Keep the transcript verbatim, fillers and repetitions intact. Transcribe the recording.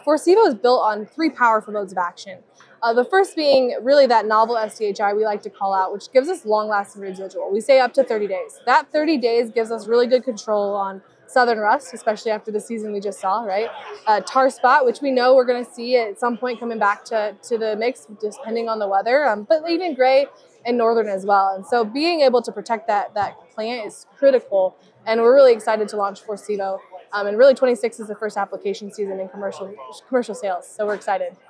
Forcevo is built on three powerful modes of action. Uh, the first being really that novel S D H I we like to call out, which gives us long-lasting residual. We say up to thirty days. That thirty days gives us really good control on southern rust, especially after the season we just saw, right? Uh, tar spot, which we know we're going to see at some point coming back to, to the mix, depending on the weather, um, but even gray and northern as well. And so being able to protect that, that plant is critical, and we're really excited to launch Forcevo. Um, and really, twenty-six is the first application season in commercial commercial sales, so we're excited.